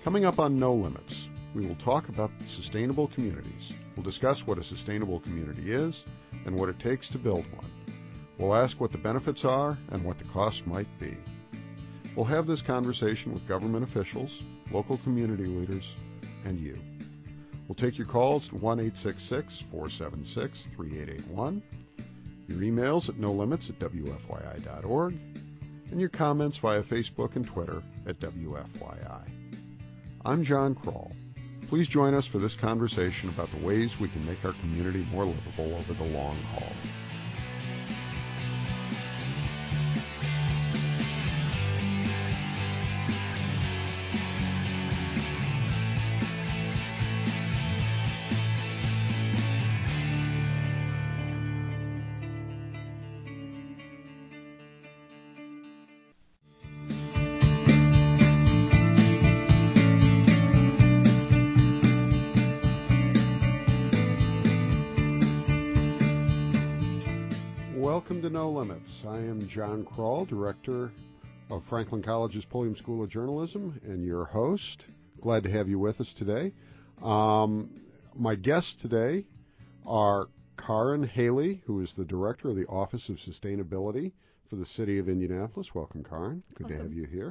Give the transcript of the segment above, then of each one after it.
Coming up on No Limits, we will talk about sustainable communities. We'll discuss what a sustainable community is and what it takes to build one. We'll ask what the benefits are and what the cost might be. We'll have this conversation with government officials, local community leaders, and you. We'll take your calls at 1-866-476-3881, your emails at nolimits@wfyi.org, and your comments via Facebook and Twitter at WFYI. I'm John Kroll. Please join us for this conversation about the ways we can make our community more livable over the long haul. Welcome to No Limits. I am John Kroll, Director of Franklin College's Pulliam School of Journalism, and your host. Glad to have you with us today. My guests today are Karin Haley, who is the Director of the Office of Sustainability for the City of Indianapolis. Welcome, Karin. Good to have you here.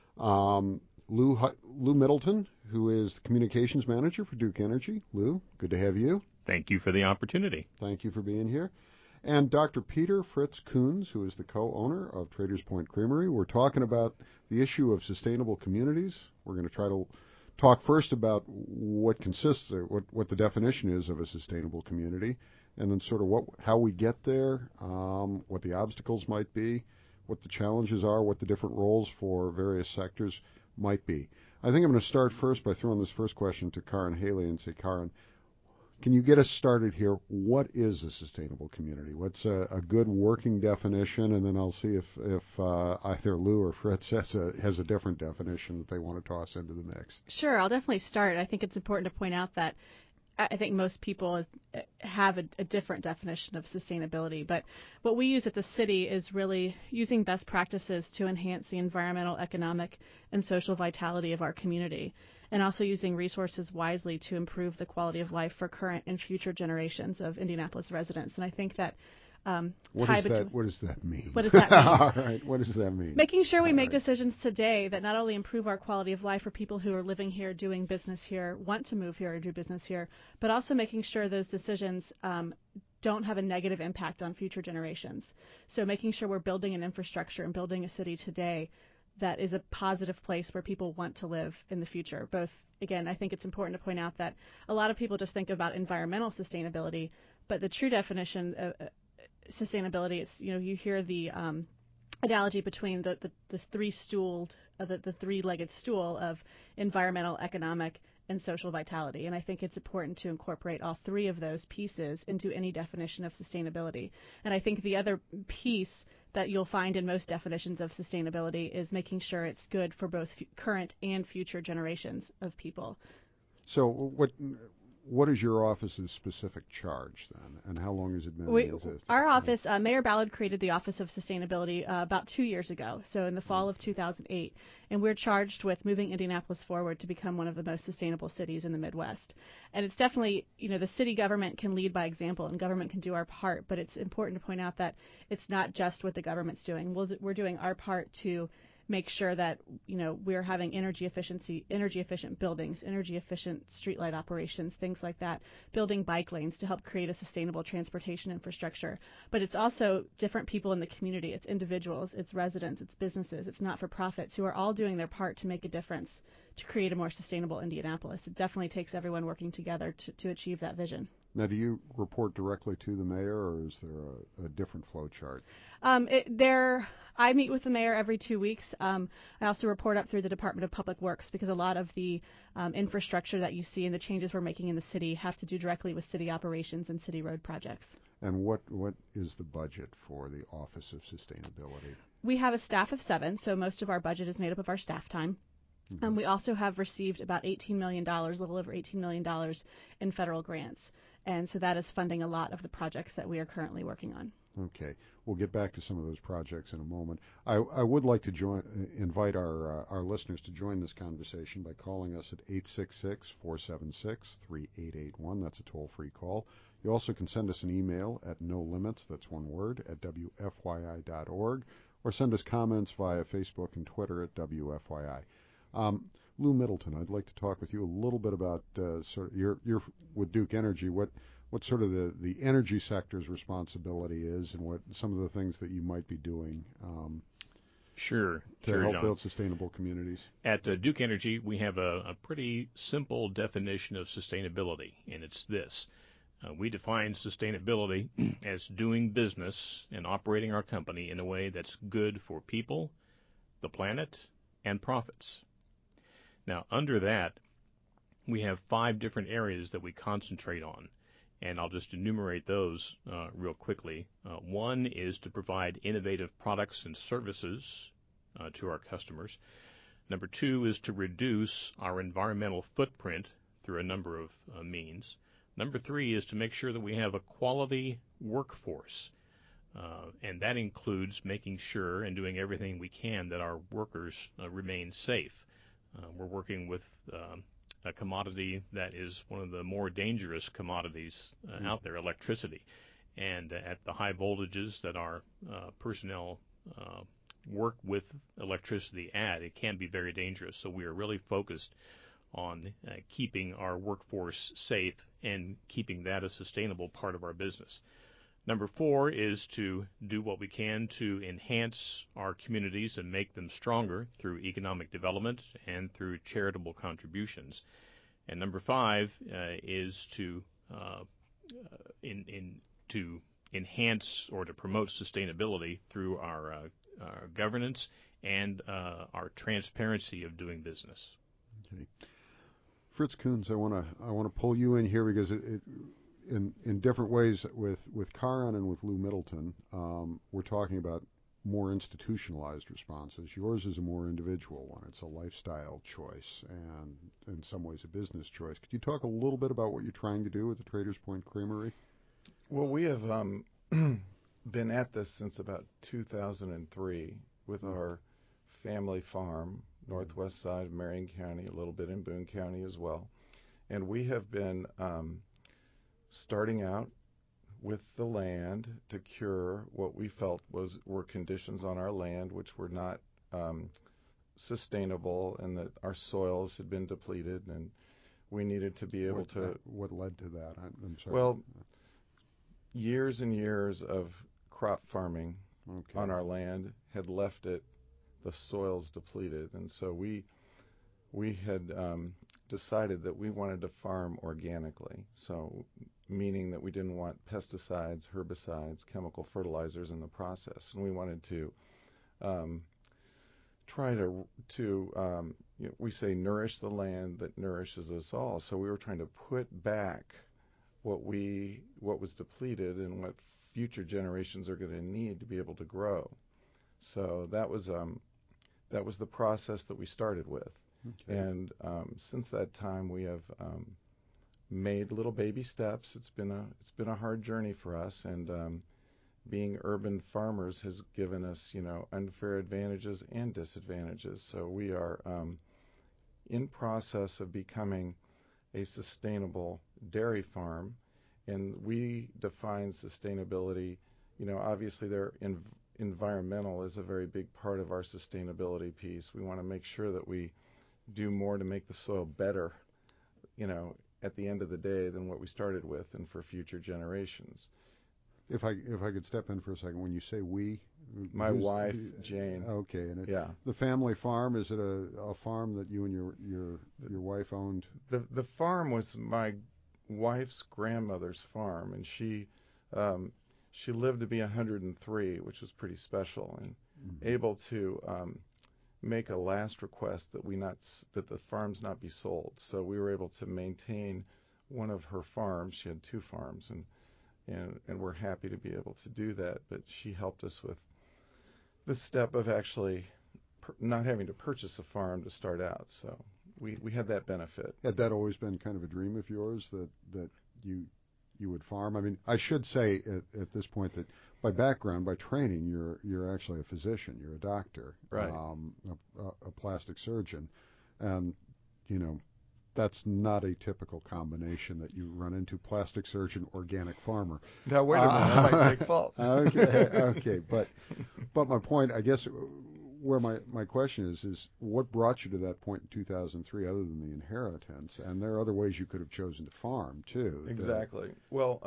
Lou Middleton, who is the Communications Manager for Duke Energy. Lou, good to have you. Thank you for the opportunity. Thank you for being here. And Dr. Peter Fritz Coons, who is the co-owner of Traders Point Creamery. We're talking about the issue of sustainable communities. We're going to try to talk first about what the definition is of a sustainable community, and then sort of how we get there, what the obstacles might be, what the challenges are, what the different roles for various sectors might be. I think I'm going to start first by throwing this first question to Karin Haley and say, Karin, can you get us started here? What is a sustainable community? What's a good working definition? And then I'll see if either Lou or Fritz has a different definition that they want to toss into the mix. Sure, I'll definitely start. I think it's important to point out that I think most people have a different definition of sustainability, but what we use at the city is really using best practices to enhance the environmental, economic, and social vitality of our community, and also using resources wisely to improve the quality of life for current and future generations of Indianapolis residents. And I think that what does that mean? What does that mean? All right, what does that mean? Making sure we make decisions today that not only improve our quality of life for people who are living here, doing business here, want to move here or do business here, but also making sure those decisions don't have a negative impact on future generations. So making sure we're building an infrastructure and building a city today that is a positive place where people want to live in the future. Both, again, I think it's important to point out that a lot of people just think about environmental sustainability, but the true definition of sustainability, it's, you hear the analogy between the three-legged stool of environmental, economic, and social vitality. And I think it's important to incorporate all three of those pieces into any definition of sustainability. And I think the other piece that you'll find in most definitions of sustainability is making sure it's good for both current and future generations of people. So what is your office's specific charge then, and how long has it been in existence? Our office, Mayor Ballard created the Office of Sustainability about 2 years ago, so in the fall of 2008, and we're charged with moving Indianapolis forward to become one of the most sustainable cities in the Midwest. And it's definitely, the city government can lead by example, and government can do our part, but it's important to point out that it's not just what the government's doing. We're doing our part to make sure that we're having energy efficient buildings, energy efficient streetlight operations, things like that, building bike lanes to help create a sustainable transportation infrastructure. But it's also different people in the community. It's individuals, it's residents, it's businesses, it's not-for-profits who are all doing their part to make a difference to create a more sustainable Indianapolis. It definitely takes everyone working together to achieve that vision. Now, do you report directly to the mayor, or is there a different flow chart? I meet with the mayor every 2 weeks. I also report up through the Department of Public Works because a lot of the infrastructure that you see and the changes we're making in the city have to do directly with city operations and city road projects. And what is the budget for the Office of Sustainability? We have a staff of 7, so most of our budget is made up of our staff time. Mm-hmm. We also have received about $18 million, a little over $18 million in federal grants. And so that is funding a lot of the projects that we are currently working on. Okay, we'll get back to some of those projects in a moment. I would like to invite our listeners to join this conversation by calling us at 866-476-3881. That's a toll-free call. You also can send us an email at nolimits, that's one word, at wfyi.org, or send us comments via Facebook and Twitter at WFYI. Lou Middleton, I'd like to talk with you a little bit about sort of you're with Duke Energy. What sort of the energy sector's responsibility is, and what some of the things that you might be doing Sure, to help John. build sustainable communities. At Duke Energy, we have a pretty simple definition of sustainability, and it's this. We define sustainability as doing business and operating our company in a way that's good for people, the planet, and profits. Now, under that, we have 5 different areas that we concentrate on, and I'll just enumerate those real quickly. One is to provide innovative products and services to our customers. Number 2 is to reduce our environmental footprint through a number of means. Number 3 is to make sure that we have a quality workforce, and that includes making sure and doing everything we can that our workers remain safe. We're working with a commodity that is one of the more dangerous commodities out there, electricity. And at the high voltages that our personnel work with electricity at, it can be very dangerous. So we are really focused on keeping our workforce safe and keeping that a sustainable part of our business. Number 4 is to do what we can to enhance our communities and make them stronger through economic development and through charitable contributions. And number 5 is to enhance or to promote sustainability through our governance and our transparency of doing business. Okay. Fritz Coons, I want to pull you in here because in different ways with Caron and with Lou Middleton, we're talking about more institutionalized responses. Yours is a more individual one. It's a lifestyle choice and in some ways a business choice. Could you talk a little bit about what you're trying to do with the Traders Point Creamery? Well, we have been at this since about 2003 with our family farm, northwest side of Marion County, a little bit in Boone County as well. And we have been starting out with the land to cure what we felt were conditions on our land which were not sustainable, and that our soils had been depleted, and we needed to be able to... What led to that? I'm sorry. Well, years and years of crop farming on our land had left the soils depleted, and so we had decided that we wanted to farm organically, so meaning that we didn't want pesticides, herbicides, chemical fertilizers in the process, and we wanted to try to we say nourish the land that nourishes us all. So we were trying to put back what was depleted and what future generations are going to need to be able to grow. So that was the process that we started with. Okay. And since that time, we have made little baby steps. It's been a hard journey for us, and being urban farmers has given us unfair advantages and disadvantages. So we are in process of becoming a sustainable dairy farm, and we define sustainability. Obviously, environmental is a very big part of our sustainability piece. We want to make sure that we do more to make the soil better, at the end of the day than what we started with, and for future generations. If I could step in for a second, when you say we, my wife Jane. Okay, and yeah, the family farm, is it a farm that you and your wife owned? The farm was my wife's grandmother's farm, and she lived to be 103, which was pretty special, and able to make a last request that the farms not be sold. So we were able to maintain one of her farms. She had 2 farms, and we're happy to be able to do that. But she helped us with the step of actually not having to purchase a farm to start out. So we had that benefit. Had that always been kind of a dream of yours, that you you would farm. I mean, I should say at this point that by background, by training, you're actually a physician. You're a doctor, right? A plastic surgeon, and you know that's not a typical combination that you run into: plastic surgeon, organic farmer. Now wait a minute, I might take fault. Okay, but my point, I guess, where my question is what brought you to that point in 2003, other than the inheritance? And there are other ways you could have chosen to farm too. Exactly. Well,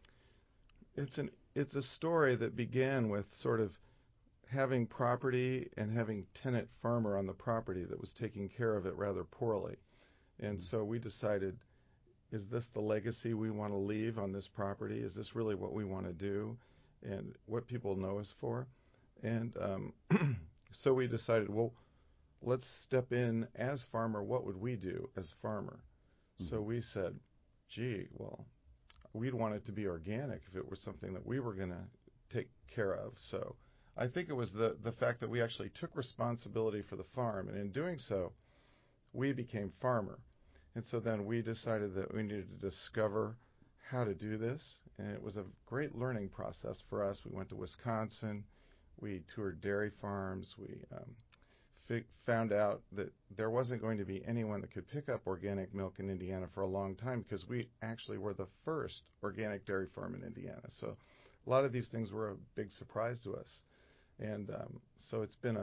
it's a story that began with sort of having property and having tenant farmer on the property that was taking care of it rather poorly. And so we decided, is this the legacy we want to leave on this property? Is this really what we want to do and what people know us for? And so we decided, well, let's step in as farmer. What would we do as farmer? So we said, gee, well, we'd want it to be organic if it was something that we were going to take care of. So I think it was the fact that we actually took responsibility for the farm, and in doing so, we became farmer. And so then we decided that we needed to discover how to do this, and it was a great learning process for us. We went to Wisconsin, we toured dairy farms, we found out that there wasn't going to be anyone that could pick up organic milk in Indiana for a long time because we actually were the first organic dairy farm in Indiana. So a lot of these things were a big surprise to us. And so it's been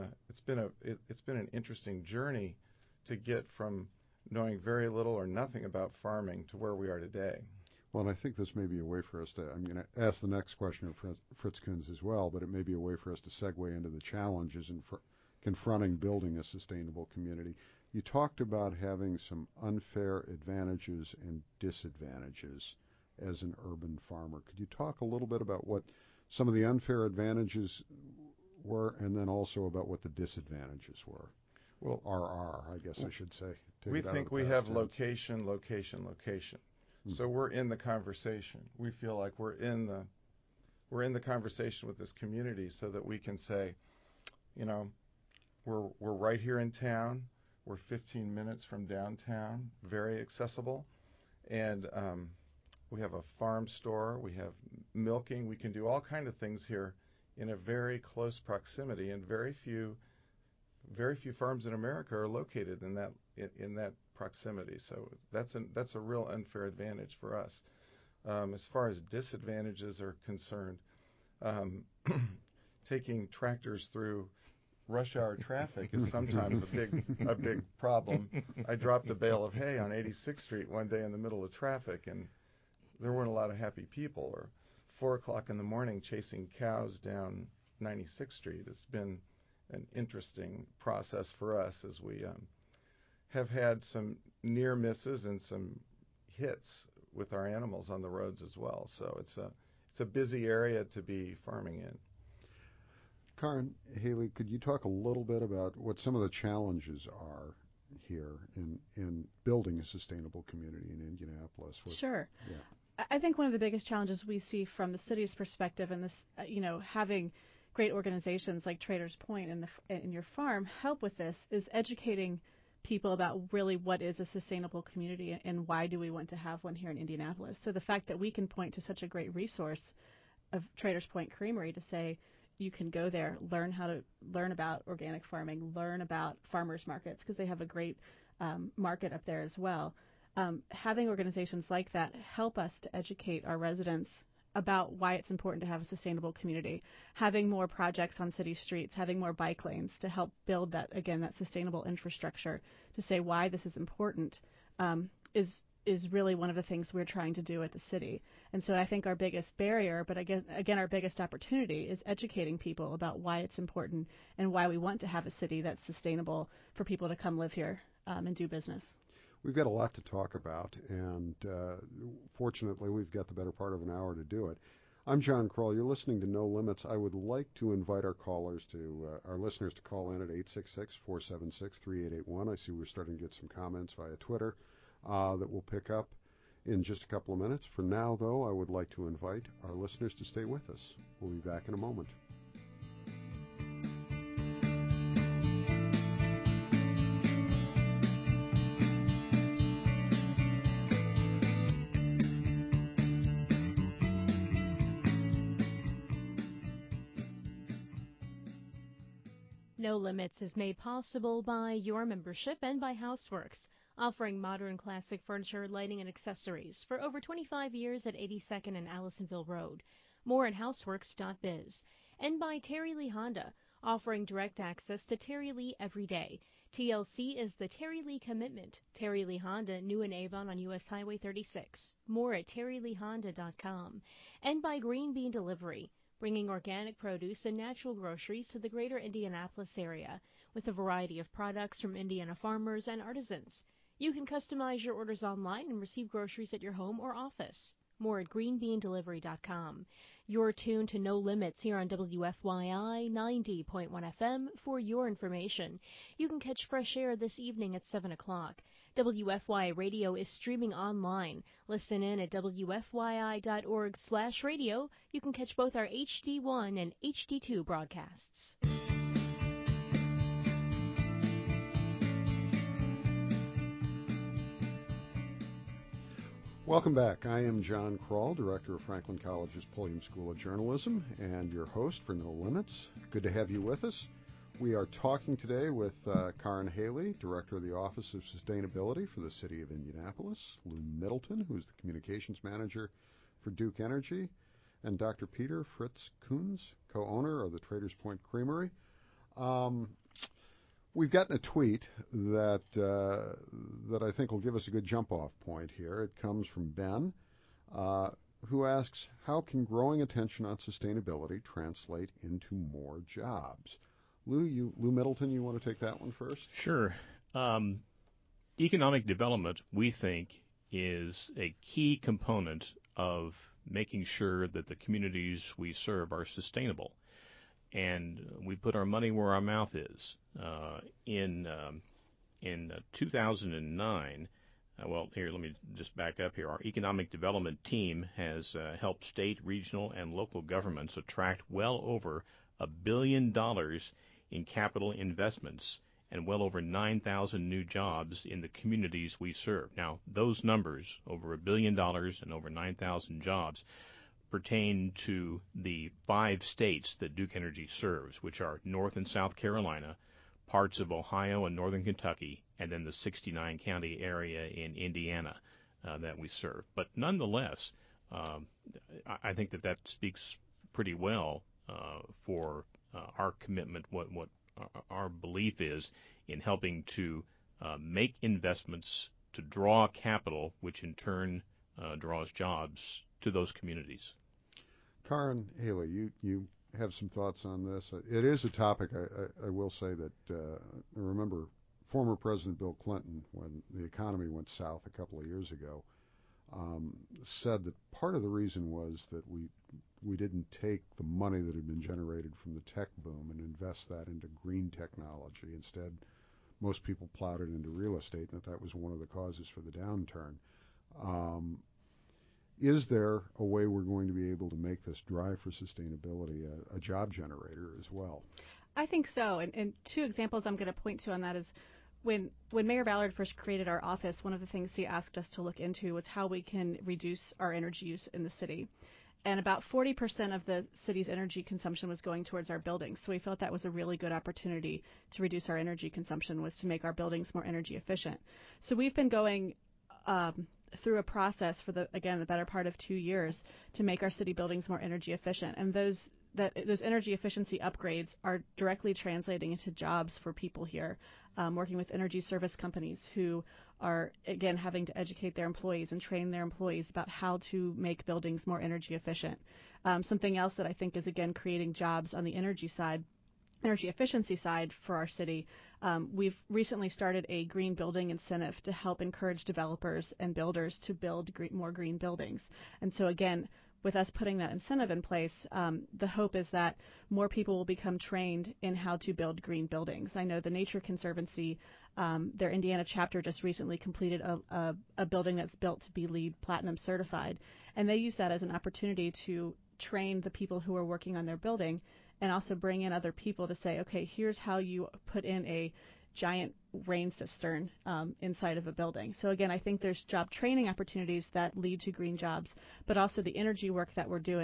an interesting journey to get from knowing very little or nothing about farming to where we are today. Well, and I think this may be a way for us to, I'm going to ask the next question of Fritz Kunz as well, but it may be a way for us to segue into the challenges in confronting building a sustainable community. You talked about having some unfair advantages and disadvantages as an urban farmer. Could you talk a little bit about what some of the unfair advantages were, and then also about what the disadvantages were? Well, I guess I should say. We think we have location. So we're in the conversation. We feel like we're in the conversation with this community, so that we can say, you know, we're right here in town. We're 15 minutes from downtown, very accessible, and we have a farm store. We have milking. We can do all kinds of things here in a very close proximity, and very few farms in America are located in that proximity. So that's a real unfair advantage for us. As far as disadvantages are concerned, taking tractors through rush hour traffic is sometimes a big problem. I dropped a bale of hay on 86th Street one day in the middle of traffic, and there weren't a lot of happy people. Or 4 o'clock in the morning chasing cows down 96th Street. It's been an interesting process for us, as we have had some near misses and some hits with our animals on the roads as well. So it's a busy area to be farming in. Karen, Haley, could you talk a little bit about what some of the challenges are here in building a sustainable community in Indianapolis? Sure. Yeah. I think one of the biggest challenges we see from the city's perspective, and this, having great organizations like Traders Point and your farm help with this, is educating people about really what is a sustainable community and why do we want to have one here in Indianapolis. So the fact that we can point to such a great resource of Traders Point Creamery to say you can go there, learn about organic farming, learn about farmers markets, because they have a great market up there as well. Having organizations like that help us to educate our residents about why it's important to have a sustainable community, having more projects on city streets, having more bike lanes to help build that sustainable infrastructure, to say why this is important, is really one of the things we're trying to do at the city. And so I think our biggest barrier, but again our biggest opportunity, is educating people about why it's important and why we want to have a city that's sustainable for people to come live here and do business. We've got a lot to talk about, and fortunately we've got the better part of an hour to do it. I'm John Kroll. You're listening to No Limits. I would like to invite our listeners to call in at 866-476-3881. I see we're starting to get some comments via Twitter that we'll pick up in just a couple of minutes. For now, though, I would like to invite our listeners to stay with us. We'll be back in a moment. No Limits is made possible by your membership and by Houseworks, offering modern classic furniture, lighting, and accessories for over 25 years at 82nd and Allisonville Road. More at houseworks.biz. And by Terry Lee Honda, offering direct access to Terry Lee every day. TLC is the Terry Lee commitment. Terry Lee Honda, new in Avon on U.S. Highway 36. More at terryleehonda.com. And by Green Bean Delivery, bringing organic produce and natural groceries to the greater Indianapolis area with a variety of products from Indiana farmers and artisans. You can customize your orders online and receive groceries at your home or office. More at greenbeandelivery.com. You're tuned to No Limits here on WFYI 90.1 FM. For your information, you can catch Fresh Air this evening at 7 o'clock. WFYI Radio is streaming online. Listen in at WFYI.org/radio. You can catch both our HD1 and HD2 broadcasts. Welcome back. I am John Kroll, Director of Franklin College's Pulliam School of Journalism, and your host for No Limits. Good to have you with us. We are talking today with Karen Haley, Director of the Office of Sustainability for the City of Indianapolis, Lou Middleton, who is the Communications Manager for Duke Energy, and Dr. Peter Fritz Kunz, co-owner of the Traders Point Creamery. We've gotten a tweet that I think will give us a good jump-off point here. It comes from Ben, who asks, how can growing attention on sustainability translate into more jobs? Lou Middleton, you want to take that one first? Sure. Economic development, we think, is a key component of making sure that the communities we serve are sustainable. And we put our money where our mouth is. In 2009, here, let me just back up here. Our economic development team has helped state, regional, and local governments attract well over $1 billion in capital investments and well over 9,000 new jobs in the communities we serve. Now, those numbers, over $1 billion and over 9,000 jobs, pertain to the 5 states that Duke Energy serves, which are North and South Carolina, parts of Ohio and northern Kentucky, and then the 69-county area in Indiana that we serve. But nonetheless, I think that speaks pretty well for our commitment, what our belief is in helping to make investments to draw capital, which in turn draws jobs to those communities. Karen Haley, you have some thoughts on this. It is a topic, I will say that I remember former President Bill Clinton, when the economy went south a couple of years ago, said that part of the reason was that we didn't take the money that had been generated from the tech boom and invest that into green technology. Instead, most people plowed it into real estate, and that was one of the causes for the downturn. Is there a way we're going to be able to make this drive for sustainability a job generator as well? I think so. And 2 examples I'm going to point to on that is when Mayor Ballard first created our office, one of the things he asked us to look into was how we can reduce our energy use in the city. And about 40% of the city's energy consumption was going towards our buildings. So we felt that was a really good opportunity to reduce our energy consumption, was to make our buildings more energy efficient. So we've been going through a process for the better part of 2 years to make our city buildings more energy efficient. And those energy efficiency upgrades are directly translating into jobs for people here, working with energy service companies who are, again, having to educate their employees and train their employees about how to make buildings more energy efficient. Something else that I think is, again, creating jobs on the energy efficiency side for our city. We've recently started a green building incentive to help encourage developers and builders to build more green buildings. And so, again, with us putting that incentive in place, the hope is that more people will become trained in how to build green buildings. I know the Nature Conservancy, their Indiana chapter just recently completed a building that's built to be LEED Platinum certified, and they use that as an opportunity to train the people who are working on their building and also bring in other people to say, okay, here's how you put in a giant rain cistern inside of a building. So again, I think there's job training opportunities that lead to green jobs, but also the energy work that we're doing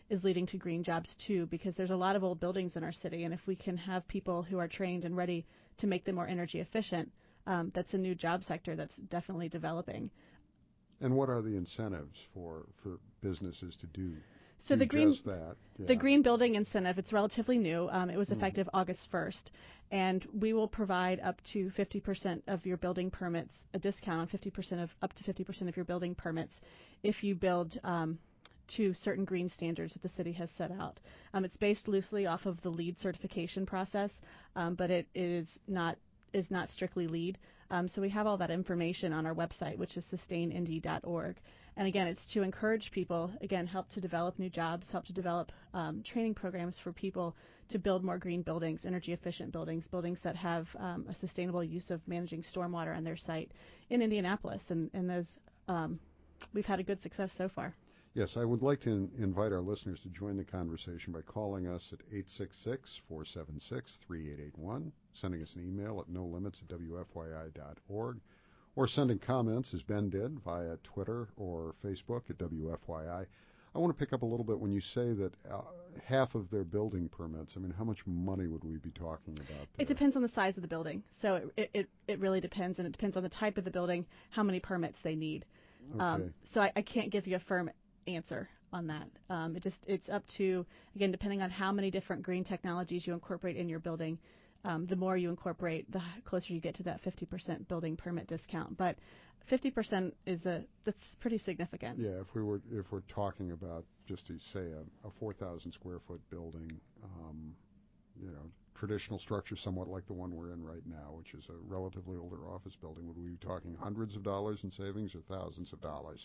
is leading to green jobs too, because there's a lot of old buildings in our city, and if we can have people who are trained and ready to make them more energy efficient, that's a new job sector that's definitely developing. And what are the incentives for businesses to do? So the green, just that. Yeah. the green building incentive, it's relatively new. It was effective August 1st, and we will provide up to 50% of your building permits, a discount on up to 50% of your building permits if you build to certain green standards that the city has set out. It's based loosely off of the LEED certification process, but it is not strictly LEED. So we have all that information on our website, which is sustainnd.org. And again, it's to encourage people, again, help to develop new jobs, help to develop training programs for people to build more green buildings, energy efficient buildings, buildings that have a sustainable use of managing stormwater on their site in Indianapolis. And those, we've had a good success so far. Yes, I would like to invite our listeners to join the conversation by calling us at 866-476-3881, sending us an email at nolimits@wfyi.org, or sending comments, as Ben did, via Twitter or Facebook at WFYI. I want to pick up a little bit when you say that half of their building permits. I mean, how much money would we be talking about there? It depends on the size of the building. So it really depends, and it depends on the type of the building, how many permits they need. Okay. So I can't give you a firm answer on that. It's up to, again, depending on how many different green technologies you incorporate in your building. The more you incorporate, the closer you get to that 50% building permit discount. But 50% that's pretty significant. Yeah, if we're talking about, just to say, a 4,000 square foot building, traditional structure, somewhat like the one we're in right now, which is a relatively older office building, would we be talking hundreds of dollars in savings or thousands of dollars?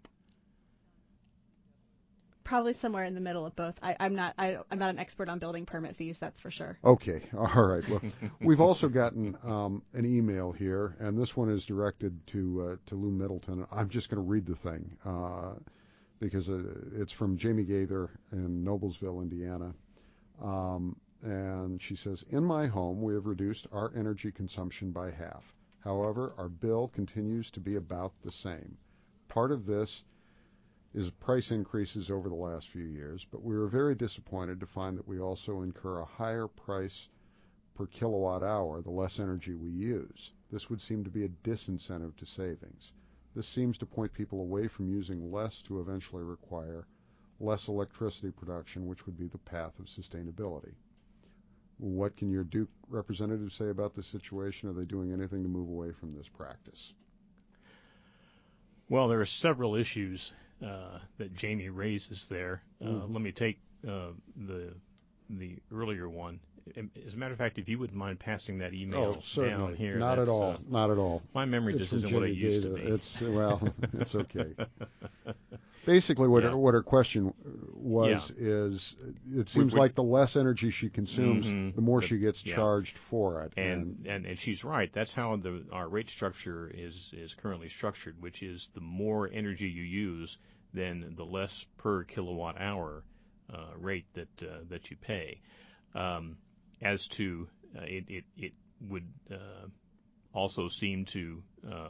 Probably somewhere in the middle of both. I'm not an expert on building permit fees, that's for sure. Okay, all right. Well, we've also gotten an email here, and this one is directed to Lou Middleton. I'm just going to read the thing because it's from Jamie Gaither in Noblesville, Indiana. And she says, in my home, we have reduced our energy consumption by half. However, our bill continues to be about the same. Part of this is price increases over the last few years, but we were very disappointed to find that we also incur a higher price per kilowatt hour the less energy we use. This would seem to be a disincentive to savings. This seems to point people away from using less to eventually require less electricity production, which would be the path of sustainability. What can your Duke representatives say about this situation? Are they doing anything to move away from this practice? Well, there are several issues that Jamie raises there. Let me take the earlier one. As a matter of fact, if you wouldn't mind passing that email down here. Not at all. Not at all. My memory just isn't what it used to be. It's okay. Basically, what her question was is, it seems like the less energy she consumes, the more she gets charged for it. And she's right. That's how our rate structure is currently structured, which is the more energy you use, then the less per kilowatt hour rate that you pay. As to it would also seem to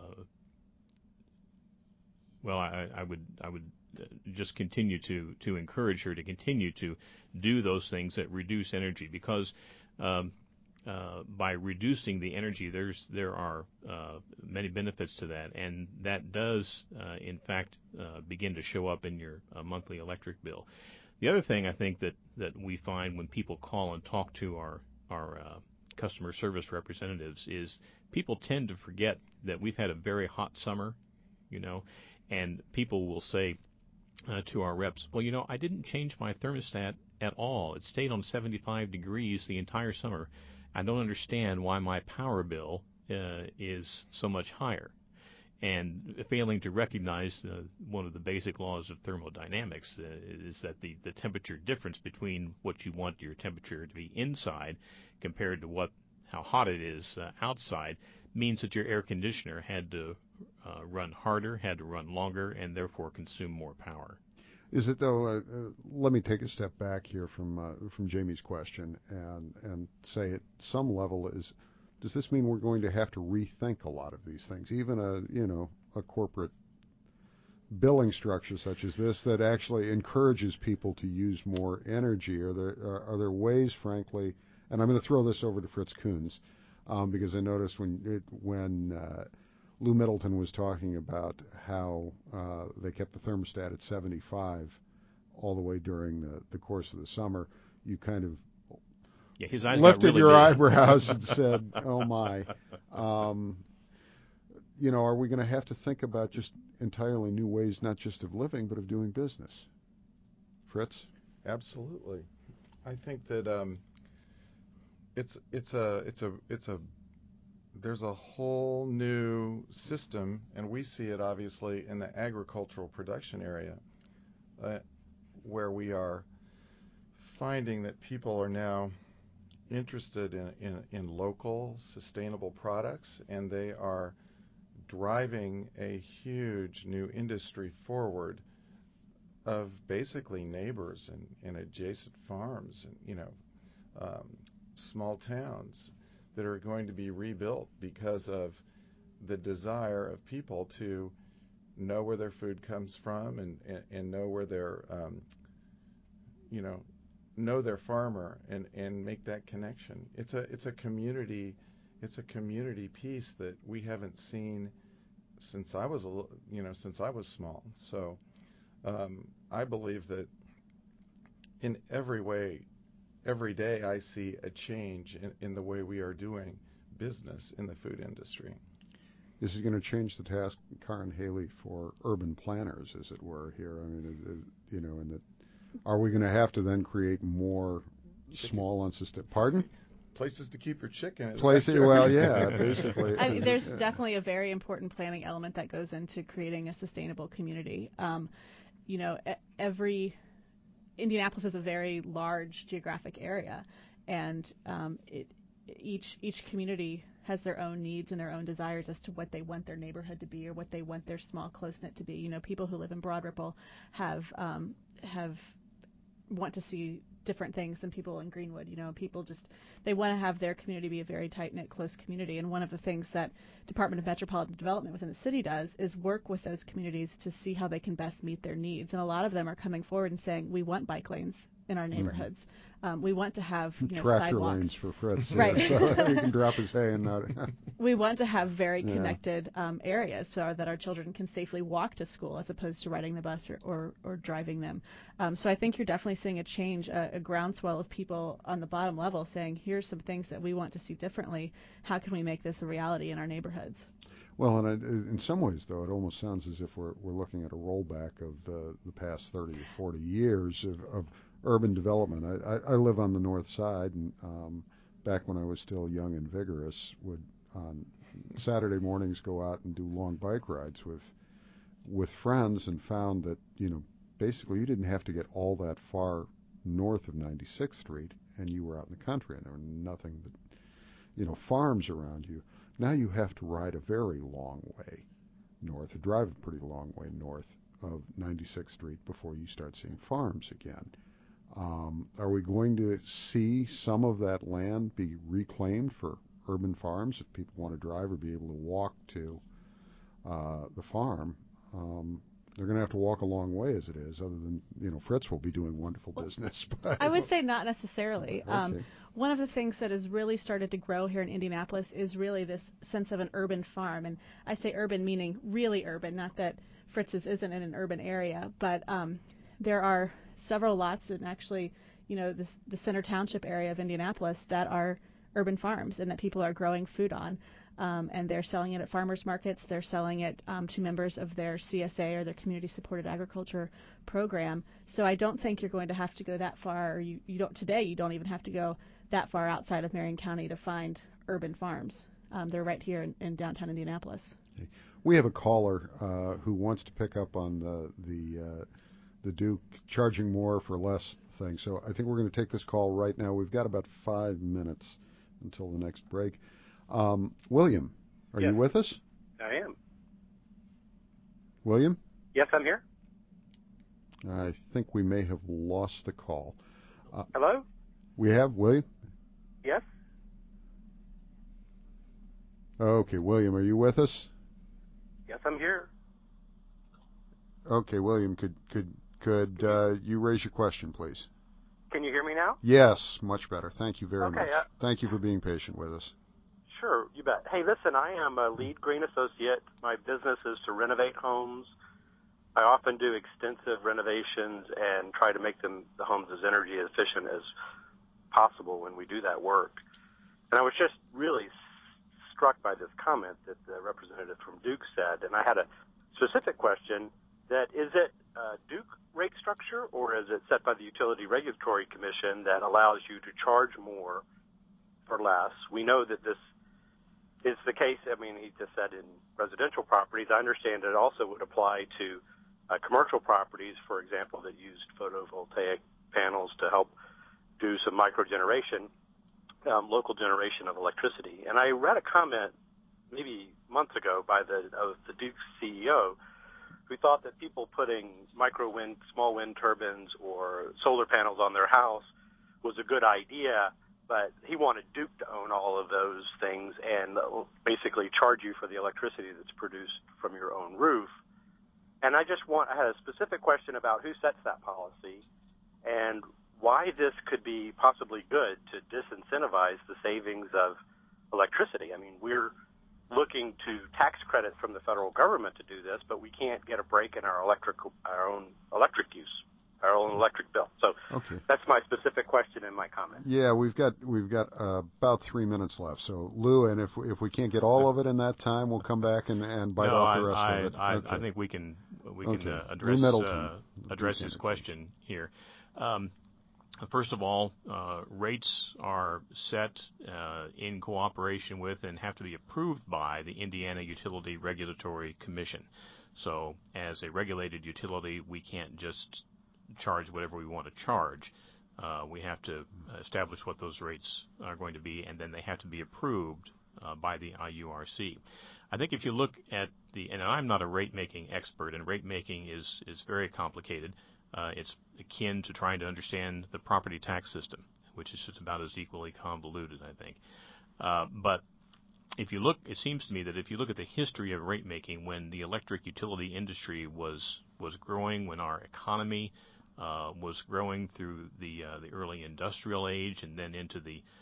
I would just continue to encourage her to continue to do those things that reduce energy, because by reducing the energy, there are many benefits to that, and that does in fact begin to show up in your monthly electric bill. The other thing I think that we find when people call and talk to our customer service representatives is people tend to forget that we've had a very hot summer, and people will say to our reps, well, I didn't change my thermostat at all. It stayed on 75 degrees the entire summer. I don't understand why my power bill is so much higher. And failing to recognize one of the basic laws of thermodynamics is that the temperature difference between what you want your temperature to be inside compared to how hot it is outside means that your air conditioner had to run harder, had to run longer, and therefore consume more power. Is it, though, let me take a step back here from Jamie's question and say at some level does this mean we're going to have to rethink a lot of these things? Even a corporate billing structure such as this that actually encourages people to use more energy? Are there ways, frankly, and I'm going to throw this over to Fritz Coons, because I noticed when Lou Middleton was talking about how they kept the thermostat at 75 all the way during the course of the summer, you kind of his eyes lifted got really your big. eyebrows and said, "Oh my." Are we going to have to think about just entirely new ways, not just of living, but of doing business? Fritz? Absolutely. I think that there's a whole new system, and we see it obviously in the agricultural production area, where we are finding that people are now interested in local, sustainable products, and they are driving a huge new industry forward of basically neighbors and adjacent farms and small towns that are going to be rebuilt because of the desire of people to know where their food comes from and know where their know their farmer and make that connection. It's a community piece that we haven't seen since I was since I was small. So I believe that in every way, every day I see a change in the way we are doing business in the food industry. This is going to change the task, Karin Haley, for urban planners, as it were, here. I mean, and that, are we going to have to then create more small, unsustainable? Pardon? Places to keep your chicken. Well, yeah, basically. There's definitely a very important planning element that goes into creating a sustainable community. Indianapolis is a very large geographic area, and each community has their own needs and their own desires as to what they want their neighborhood to be or what they want their small close-knit to be. People who live in Broad Ripple have want to see different things than people in Greenwood. People they want to have their community be a very tight-knit, close community. And one of the things that Department of Metropolitan Development within the city does is work with those communities to see how they can best meet their needs. And a lot of them are coming forward and saying, we want bike lanes in our neighborhoods. We want to have tractor sidewalks. lanes for Fritz. Right. So he can drop his hay and not. We want to have very connected areas so that our children can safely walk to school as opposed to riding the bus or driving them. So I think you're definitely seeing a change, a groundswell of people on the bottom level saying, here's some things that we want to see differently. How can we make this a reality in our neighborhoods? Well, and in some ways, though, it almost sounds as if we're looking at a rollback of the past 30 or 40 years of urban development. I live on the north side, and back when I was still young and vigorous, would on Saturday mornings go out and do long bike rides with friends, and found that basically you didn't have to get all that far north of 96th Street, and you were out in the country, and there were nothing but farms around you. Now you have to ride a very long way north, or drive a pretty long way north of 96th Street before you start seeing farms again. Are we going to see some of that land be reclaimed for urban farms if people want to drive or be able to walk to the farm? They're going to have to walk a long way as it is, other than, Fritz will be doing wonderful business. But I would say not necessarily. Okay. One of the things that has really started to grow here in Indianapolis is really this sense of an urban farm. And I say urban meaning really urban, not that Fritz's isn't in an urban area, but there are several lots in actually, the Center Township area of Indianapolis that are urban farms and that people are growing food on. And they're selling it at farmers markets. They're selling it to members of their CSA or their community supported agriculture program. So I don't think you're going to have to go that far. Or you don't today. You don't even have to go that far outside of Marion County to find urban farms. They're right here in downtown Indianapolis. Okay. We have a caller who wants to pick up on the Duke charging more for less thing. So I think we're going to take this call right now. We've got about 5 minutes until the next break. William, are you with us? I am. William? Yes, I'm here. I think we may have lost the call. Hello? We have William? Yes? Okay, William, are you with us? Yes, I'm here. Okay, William, could you raise your question, please? Can you hear me now? Yes, much better. Thank you very Okay, much. Thank you for being patient with us. Sure, you bet. Hey, listen, I am a lead green associate. My business is to renovate homes. I often do extensive renovations and try to make the homes as energy efficient as possible when we do that work. And I was just really struck by this comment that the representative from Duke said, and I had a specific question that is it Duke rate structure or is it set by the Utility Regulatory Commission that allows you to charge more for less? We know that this is the case. I mean, he just said in residential properties. I understand it also would apply to commercial properties, for example, that used photovoltaic panels to help do some microgeneration, local generation of electricity. And I read a comment maybe months ago by the Duke CEO who thought that people putting small wind turbines or solar panels on their house was a good idea, but he wanted Duke to own all of those things and basically charge you for the electricity that's produced from your own roof. And I had a specific question about who sets that policy and why this could be possibly good to disincentivize the savings of electricity. I mean, we're looking to tax credit from the federal government to do this, but we can't get a break in our own electric use, our own electric bill. So That's my specific question and my comment. Yeah, we've got about 3 minutes left. So Lou, and if we can't get all of it in that time, we'll come back and bite off the rest of it. I think we can address his question here. First of all, rates are set in cooperation with and have to be approved by the Indiana Utility Regulatory Commission. So as a regulated utility, we can't just charge whatever we want to charge. We have to establish what those rates are going to be, and then they have to be approved by the IURC. I think if you look at and I'm not a rate-making expert, and rate-making is very complicated. It's akin to trying to understand the property tax system, which is just about as equally convoluted, I think. But if you look, it seems to me that if you look at the history of rate making, when the electric utility industry was growing, when our economy was growing through the early industrial age, and then into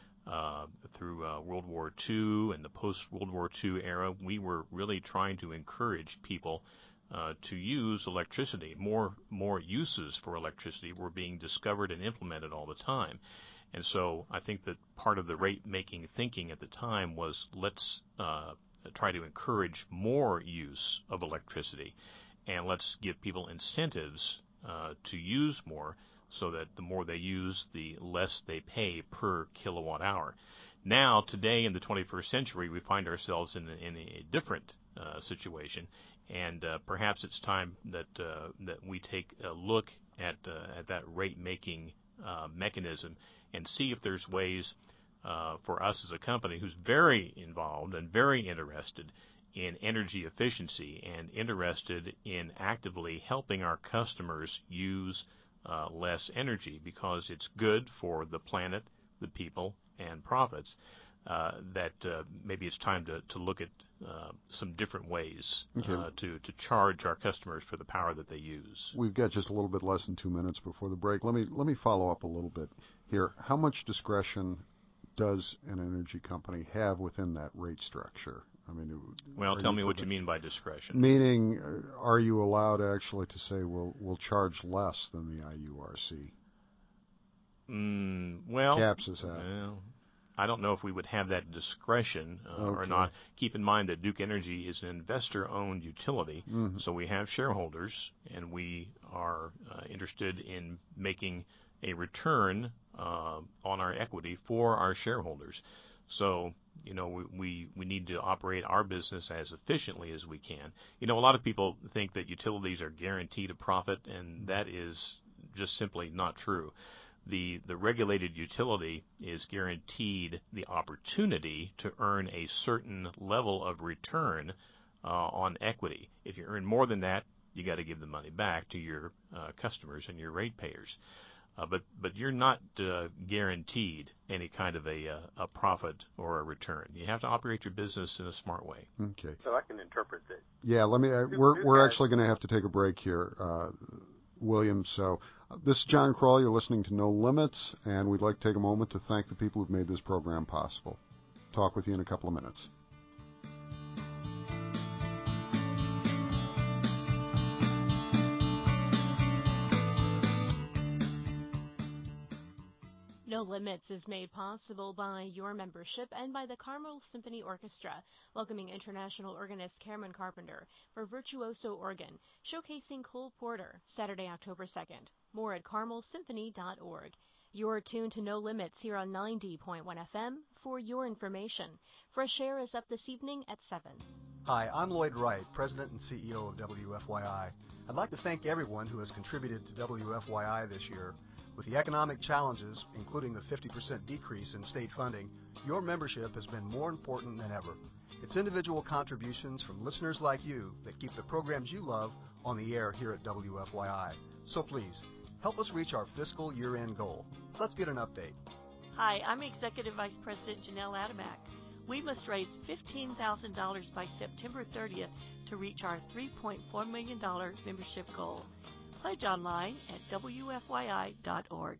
through World War II and the post-World War II era, we were really trying to encourage people to use electricity. More uses for electricity were being discovered and implemented all the time. And so I think that part of the rate-making thinking at the time was let's try to encourage more use of electricity, and let's give people incentives to use more, so that the more they use, the less they pay per kilowatt hour. Now, today in the 21st century, we find ourselves in a different situation, and perhaps it's time that we take a look at that rate-making mechanism and see if there's ways for us as a company who's very involved and very interested in energy efficiency and interested in actively helping our customers use less energy, because it's good for the planet, the people, and profits, that maybe it's time to look at some different ways to charge our customers for the power that they use. We've got just a little bit less than 2 minutes before the break. Let me follow up a little bit here. How much discretion does an energy company have within that rate structure? I mean, well, tell me what you mean by discretion. Meaning, are you allowed actually to say we'll charge less than the IURC? Well, caps us out. Well, I don't know if we would have that discretion or not. Keep in mind that Duke Energy is an investor-owned utility, so we have shareholders, and we are interested in making a return on our equity for our shareholders. So, we need to operate our business as efficiently as we can. A lot of people think that utilities are guaranteed a profit, and that is just simply not true. The regulated utility is guaranteed the opportunity to earn a certain level of return on equity. If you earn more than that, you got to give the money back to your customers and your ratepayers. But you're not guaranteed any kind of a profit or a return. You have to operate your business in a smart way. Okay. So I can interpret that. Yeah, let me. We're actually going to have to take a break here, William. So this is John Kroll. You're listening to No Limits, and we'd like to take a moment to thank the people who've made this program possible. Talk with you in a couple of minutes. No Limits is made possible by your membership and by the Carmel Symphony Orchestra, welcoming international organist Cameron Carpenter for Virtuoso Organ, showcasing Cole Porter, Saturday, October 2nd. More at carmelsymphony.org. You're tuned to No Limits here on 90.1 FM. For your information, Fresh Air is up this evening at 7. Hi, I'm Lloyd Wright, President and CEO of WFYI. I'd like to thank everyone who has contributed to WFYI this year. With the economic challenges, including the 50% decrease in state funding, your membership has been more important than ever. It's individual contributions from listeners like you that keep the programs you love on the air here at WFYI. So please, help us reach our fiscal year-end goal. Let's get an update. Hi, I'm Executive Vice President Janelle Adamack. We must raise $15,000 by September 30th to reach our $3.4 million membership goal. Pledge online at WFYI.org.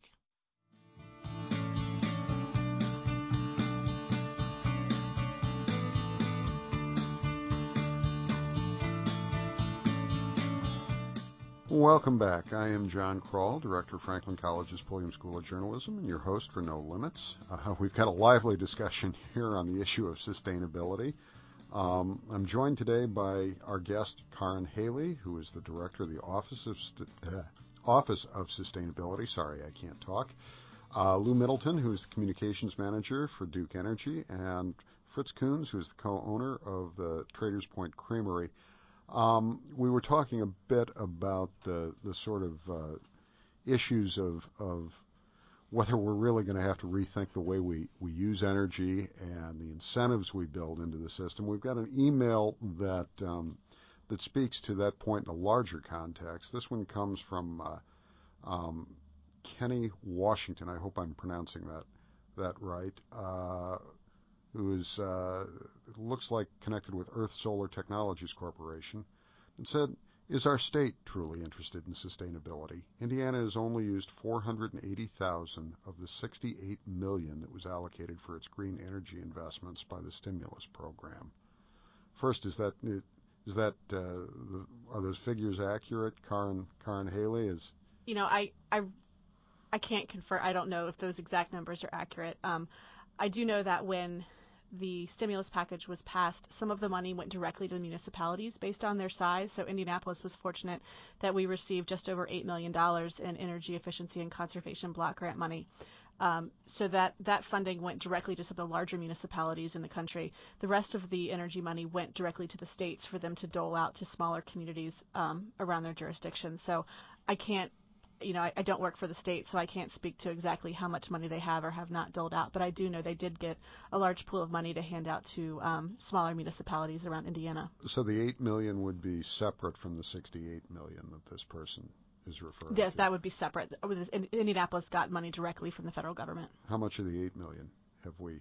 Welcome back. I am John Kroll, Director of Franklin College's Pulliam School of Journalism, and your host for No Limits. We've got a lively discussion here on the issue of sustainability. I'm joined today by our guest, Karen Haley, who is the Director of the Office of Sustainability. Sorry, I can't talk. Lou Middleton, who is the Communications Manager for Duke Energy, and Fritz Coons, who is the co-owner of the Traders Point Creamery. We were talking a bit about the sort of issues of whether we're really going to have to rethink the way we use energy and the incentives we build into the system. We've got an email that speaks to that point in a larger context. This one comes from Kenny Washington. I hope I'm pronouncing that right. Who is looks like connected with Earth Solar Technologies Corporation, and said, "Is our state truly interested in sustainability? Indiana has only used $480,000 of the $68 million that was allocated for its green energy investments by the stimulus program." First, are those figures accurate? Karen Haley is. You know, I can't confirm. I don't know if those exact numbers are accurate. I do know that when the stimulus package was passed, some of the money went directly to the municipalities based on their size. So Indianapolis was fortunate that we received just over $8 million in energy efficiency and conservation block grant money. So that funding went directly to some of the larger municipalities in the country. The rest of the energy money went directly to the states for them to dole out to smaller communities around their jurisdiction. So I can't, I don't work for the state, so I can't speak to exactly how much money they have or have not doled out. But I do know they did get a large pool of money to hand out to smaller municipalities around Indiana. So the $8 million would be separate from the $68 million that this person is referring yes, to? That would be separate. Indianapolis got money directly from the federal government. How much of the $8 million have we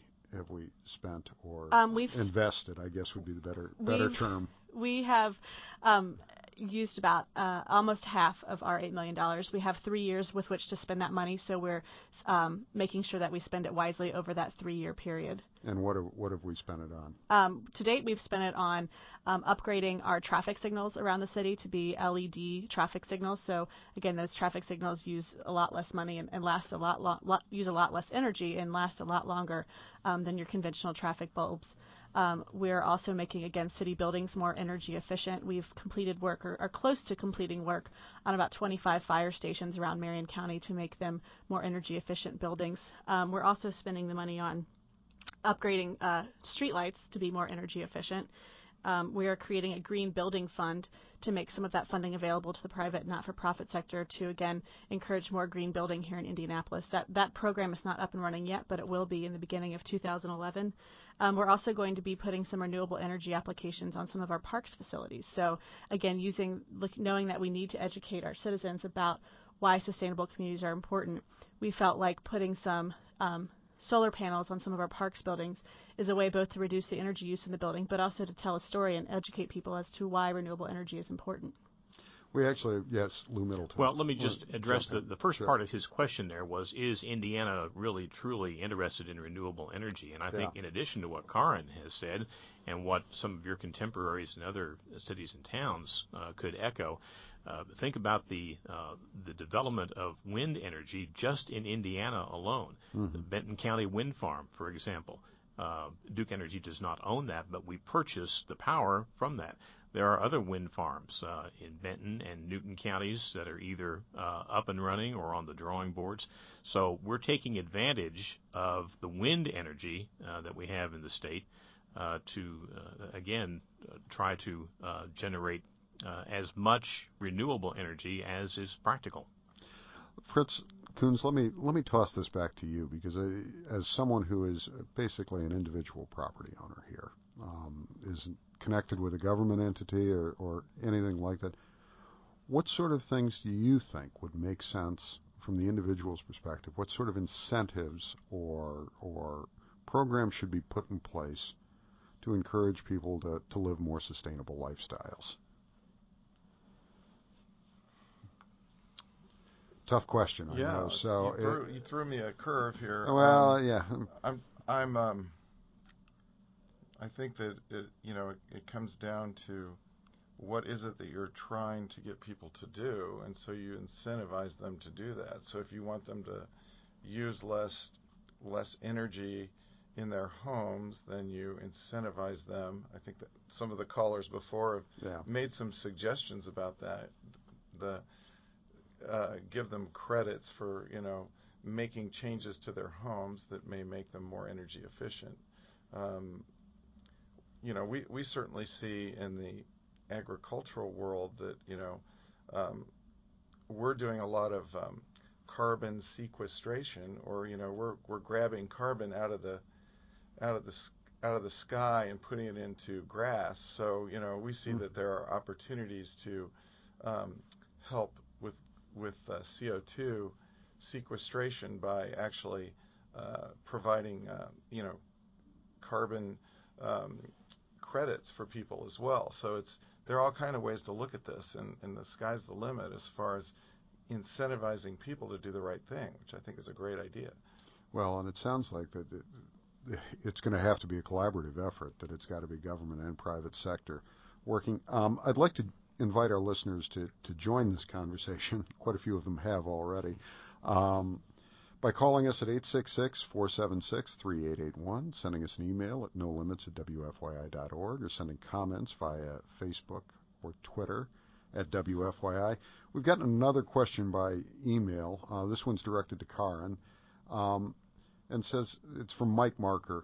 spent or we've invested? I guess would be the better term. We have used about almost half of our $8 million. We have 3 years with which to spend that money, so we're making sure that we spend it wisely over that 3-year period. And what have we spent it on? To date, we've spent it on upgrading our traffic signals around the city to be LED traffic signals. So again, those traffic signals use a lot less money and last use a lot less energy and last a lot longer than your conventional traffic bulbs. We're also making, again, city buildings more energy efficient. We've completed work or are close to completing work on about 25 fire stations around Marion County to make them more energy efficient buildings. We're also spending the money on upgrading streetlights to be more energy efficient. We are creating a green building fund to make some of that funding available to the private not-for-profit sector to, again, encourage more green building here in Indianapolis. That program is not up and running yet, but it will be in the beginning of 2011. We're also going to be putting some renewable energy applications on some of our parks facilities. So, again, knowing that we need to educate our citizens about why sustainable communities are important, we felt like putting some solar panels on some of our parks buildings is a way both to reduce the energy use in the building, but also to tell a story and educate people as to why renewable energy is important. We actually, yes, Lou Middleton. Well, let me just address the first Sure. part of his question there was, is Indiana really, truly interested in renewable energy? And I think in addition to what Karin has said and what some of your contemporaries in other cities and towns could echo, think about the development of wind energy just in Indiana alone. Mm-hmm. The Benton County Wind Farm, for example. Duke Energy does not own that, but we purchase the power from that. There are other wind farms in Benton and Newton counties that are either up and running or on the drawing boards. So we're taking advantage of the wind energy that we have in the state to, again, try to generate as much renewable energy as is practical. Fritz Coons, let me toss this back to you, because as someone who is basically an individual property owner here, isn't connected with a government entity or anything like that, what sort of things do you think would make sense from the individual's perspective? What sort of incentives or programs should be put in place to encourage people to live more sustainable lifestyles? Tough question, I know. So you threw me a curve here. Well, yeah. I think that it comes down to what is it that you're trying to get people to do, and so you incentivize them to do that. So if you want them to use less energy in their homes, then you incentivize them. I think that some of the callers before have made some suggestions about that. Give them credits for making changes to their homes that may make them more energy efficient. We certainly see in the agricultural world that we're doing a lot of carbon sequestration, or we're grabbing carbon out of the sky and putting it into grass. So we see that there are opportunities to help with CO2 sequestration by actually providing carbon credits for people as well. So there are all kind of ways to look at this, and the sky's the limit as far as incentivizing people to do the right thing, which I think is a great idea. Well, and it sounds like that it's going to have to be a collaborative effort, that it's got to be government and private sector working. I'd like to invite our listeners to join this conversation. Quite a few of them have already. By calling us at 866-476-3881, sending us an email at nolimits@wfyi.org, or sending comments via Facebook or Twitter at WFYI. We've gotten another question by email. This one's directed to Karin, and says, it's from Mike Marker.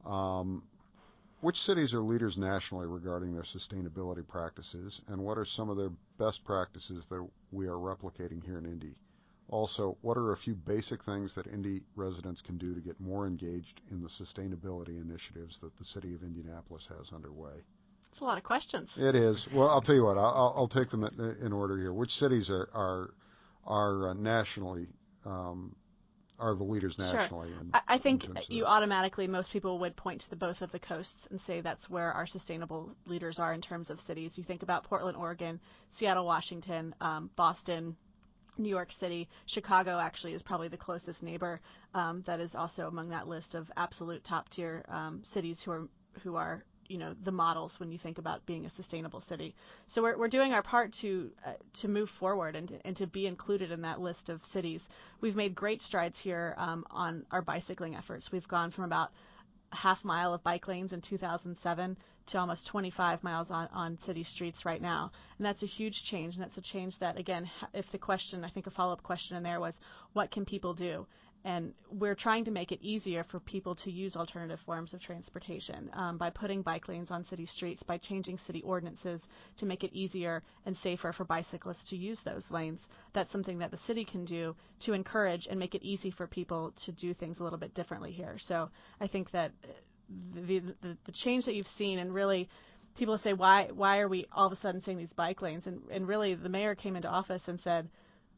Which cities are leaders nationally regarding their sustainability practices, and what are some of their best practices that we are replicating here in Indy? Also, what are a few basic things that Indy residents can do to get more engaged in the sustainability initiatives that the city of Indianapolis has underway? It's a lot of questions. It is. Well, I'll tell you what. I'll take them in order here. Which cities are nationally are the leaders nationally? Sure. I think you automatically, most people would point to both of the coasts and say that's where our sustainable leaders are in terms of cities. You think about Portland, Oregon, Seattle, Washington, Boston, New York City. Chicago actually is probably the closest neighbor that is also among that list of absolute top-tier cities who are the models when you think about being a sustainable city. So we're doing our part to move forward and to be included in that list of cities. We've made great strides here on our bicycling efforts. We've gone from about half mile of bike lanes in 2007 to almost 25 miles on city streets right now. And that's a huge change, and that's a change that, again, if the question, I think a follow-up question in there was, what can people do? And we're trying to make it easier for people to use alternative forms of transportation by putting bike lanes on city streets, by changing city ordinances to make it easier and safer for bicyclists to use those lanes. That's something that the city can do to encourage and make it easy for people to do things a little bit differently here. So I think that the change that you've seen, and really people say, why are we all of a sudden seeing these bike lanes? And really the mayor came into office and said,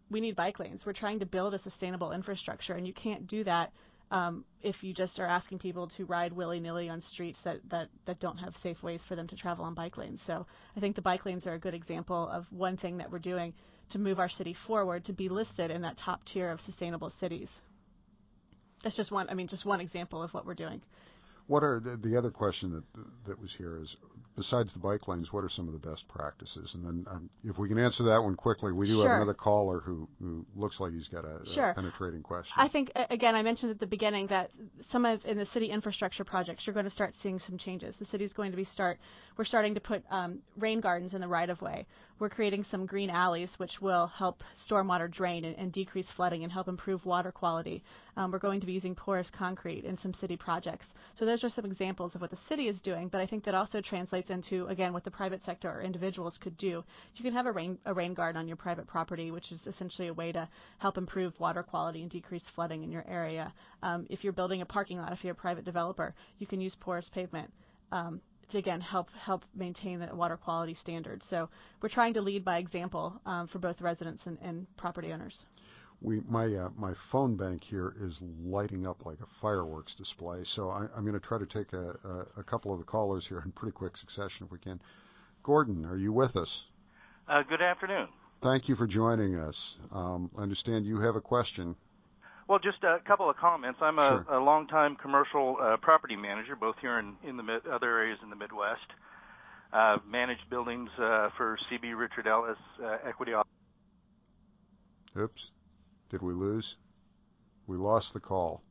we need bike lanes. We're trying to build a sustainable infrastructure, and you can't do that if you just are asking people to ride willy-nilly on streets that don't have safe ways for them to travel on bike lanes. So I think the bike lanes are a good example of one thing that we're doing to move our city forward to be listed in that top tier of sustainable cities. That's just one example of what we're doing. What are the other question that was here is, besides the bike lanes, what are some of the best practices? And then if we can answer that one quickly, we do have another caller who looks like he's got a penetrating question. I think, again, I mentioned at the beginning that in the city infrastructure projects, you're going to start seeing some changes. The city's going to we're starting to put rain gardens in the right-of-way. We're creating some green alleys, which will help stormwater drain and decrease flooding and help improve water quality. We're going to be using porous concrete in some city projects. So those are some examples of what the city is doing, but I think that also translates into, again, what the private sector or individuals could do. You can have a rain garden on your private property, which is essentially a way to help improve water quality and decrease flooding in your area. If you're building a parking lot, if you're a private developer, you can use porous pavement to, again, help maintain the water quality standards. So we're trying to lead by example for both residents and property owners. My phone bank here is lighting up like a fireworks display, so I'm going to try to take a couple of the callers here in pretty quick succession if we can. Gordon, are you with us? Good afternoon. Thank you for joining us. I understand you have a question. Well, just a couple of comments. I'm Sure. a longtime commercial property manager, both here in the other areas in the Midwest. Managed buildings for C.B. Richard Ellis Equity. Oops. Did we lose? We lost the call.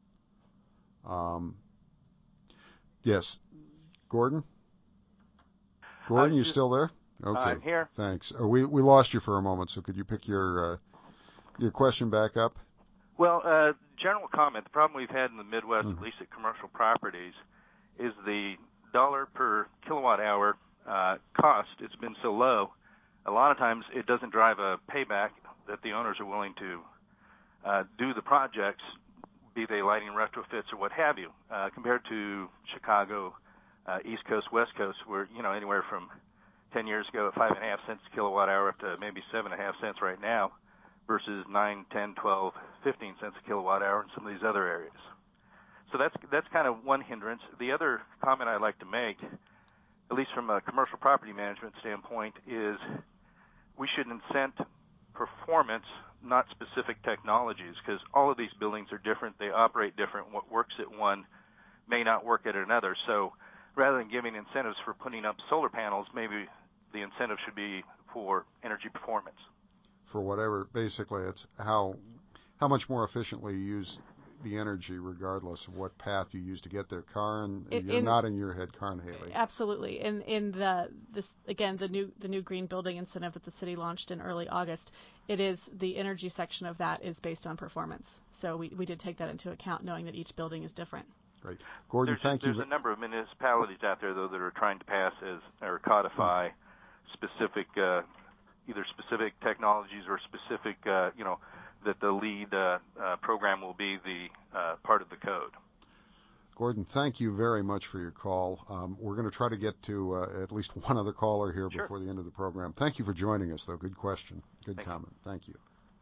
Yes. Gordon? Gordon, you still there? Okay. I'm here. Thanks. We lost you for a moment, so could you pick your question back up? Well, general comment. The problem we've had in the Midwest, at least at commercial properties, is the dollar per kilowatt hour cost. It's been so low. A lot of times it doesn't drive a payback that the owners are willing to do the projects, be they lighting retrofits or what have you, compared to Chicago, East Coast, West Coast, where, anywhere from 10 years ago at 5.5 cents a kilowatt hour up to maybe 7.5 cents right now versus 9, 10, 12, 15 cents a kilowatt hour in some of these other areas. So that's kind of one hindrance. The other comment I'd like to make, at least from a commercial property management standpoint, is we should incent performance, not specific technologies, because all of these buildings are different. They operate different. What works at one may not work at another. So rather than giving incentives for putting up solar panels, maybe the incentive should be for energy performance. For whatever, basically, it's how much more efficiently you use the energy, regardless of what path you use to get there. Karen, you're nodding your head, Karen Haley. Absolutely. In the new green building incentive that the city launched in early August, it is the energy section of that is based on performance. So we did take that into account, knowing that each building is different. Great. Gordon, thank you. There's a number of municipalities out there, though, that are trying to pass or codify specific, either specific technologies or specific, that the lead program will be the part of the code. Gordon, thank you very much for your call. We're going to try to get to at least one other caller here before the end of the program. Thank you for joining us, though. Good question. Good comment. Thank you.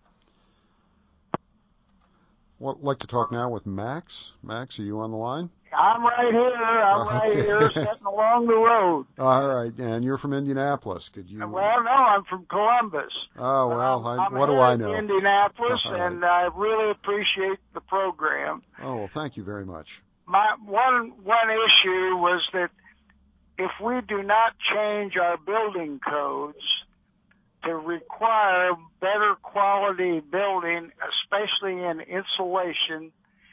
Well, I'd like to talk now with Max. Max, are you on the line? I'm right here. I'm right here, sitting along the road. All right, and you're from Indianapolis. Could you? Well, no, I'm from Columbus. Oh well, what do I know? I'm in Indianapolis, and I really appreciate the program. Oh well, thank you very much. My one issue was that if we do not change our building codes to require better quality building, especially in insulation,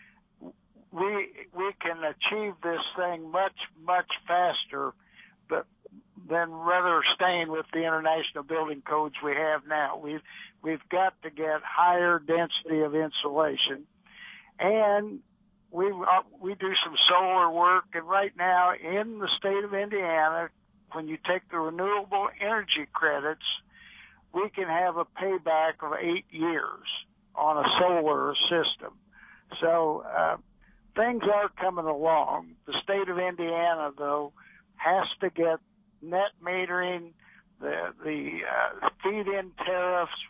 we can achieve this thing much faster, but than rather staying with the international building codes we have now. We've got to get higher density of insulation, and we do some solar work. And right now in the state of Indiana, when you take the renewable energy credits, we can have a payback of 8 years on a solar system. So things are coming along. The state of Indiana, though, has to get net metering, the feed-in tariffs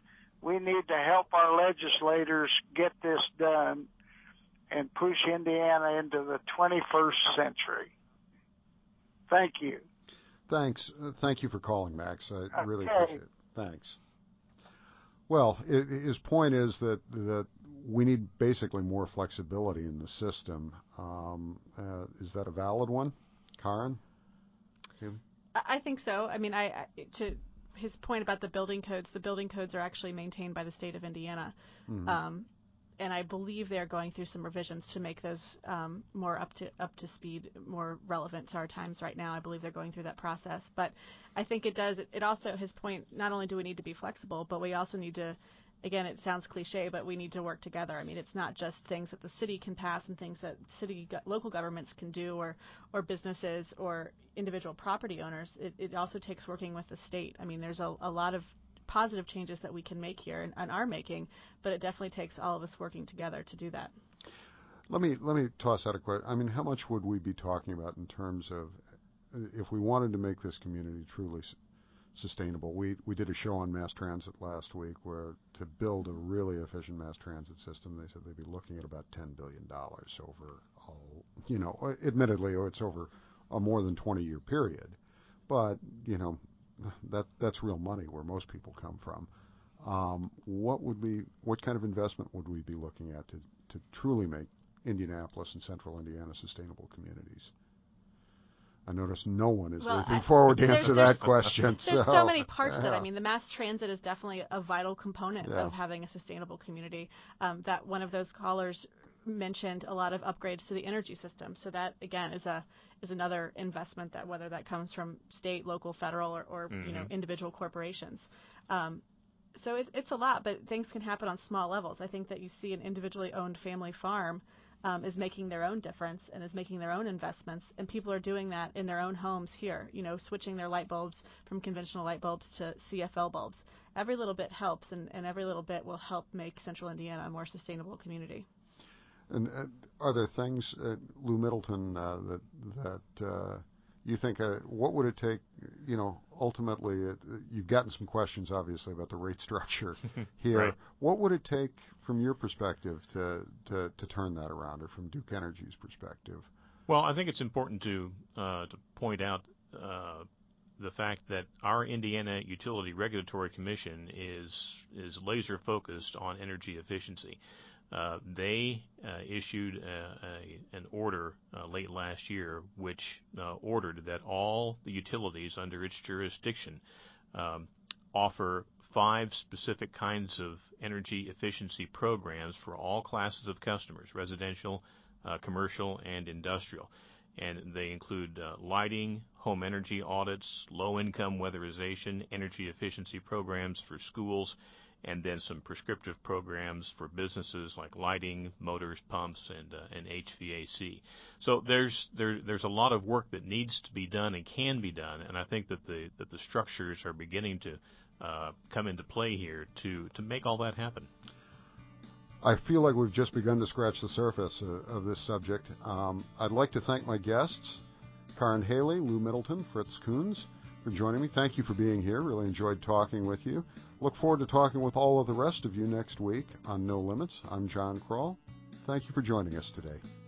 we need to help our legislators get this done and push Indiana into the 21st century. Thank you. Thanks. Thank you for calling, Max. I really appreciate it. Thanks. Well, his point is that we need basically more flexibility in the system. Is that a valid one, Karen? Kim? I think so. I mean, to his point about the building codes are actually maintained by the state of Indiana. Mm-hmm. And I believe they're going through some revisions to make those more up to speed, more relevant to our times right now. I believe they're going through that process. But I think it does. It also, his point, not only do we need to be flexible, but we also need to, again, it sounds cliche, but we need to work together. I mean, it's not just things that the city can pass and things that local governments can do, or businesses or individual property owners. It also takes working with the state. I mean, there's a lot of positive changes that we can make here and are making, but it definitely takes all of us working together to do that. Let me toss out a question. I mean, how much would we be talking about in terms of if we wanted to make this community truly sustainable? We did a show on mass transit last week where to build a really efficient mass transit system, they said they'd be looking at about $10 billion over all, admittedly it's over a more than 20-year period, but, that's real money where most people come from. What kind of investment would we be looking at to truly make Indianapolis and Central Indiana sustainable communities? I notice no one is looking forward to answer that question. There's so many parts to it. I mean, the mass transit is definitely a vital component of having a sustainable community. That one of those callers mentioned a lot of upgrades to the energy system. So that, again, is another investment that whether that comes from state, local, federal, or mm-hmm. Individual corporations. So it's a lot, but things can happen on small levels. I think that you see an individually owned family farm is making their own difference and is making their own investments, and people are doing that in their own homes here, switching their light bulbs from conventional light bulbs to CFL bulbs. Every little bit helps, and every little bit will help make Central Indiana a more sustainable community. And are there things, Lou Middleton, that you think, what would it take, ultimately, you've gotten some questions, obviously, about the rate structure here. Right. What would it take, from your perspective, to turn that around, or from Duke Energy's perspective? Well, I think it's important to point out the fact that our Indiana Utility Regulatory Commission is laser focused on energy efficiency. They issued an order late last year which ordered that all the utilities under its jurisdiction offer 5 specific kinds of energy efficiency programs for all classes of customers, residential, commercial, and industrial. And they include lighting, home energy audits, low-income weatherization, energy efficiency programs for schools, and then some prescriptive programs for businesses like lighting, motors, pumps, and HVAC. So there's a lot of work that needs to be done and can be done, and I think that the structures are beginning to come into play here to make all that happen. I feel like we've just begun to scratch the surface of this subject. I'd like to thank my guests, Karen Haley, Lou Middleton, Fritz Coons, for joining me. Thank you for being here. Really enjoyed talking with you. Look forward to talking with all of the rest of you next week on No Limits. I'm John Kroll. Thank you for joining us today.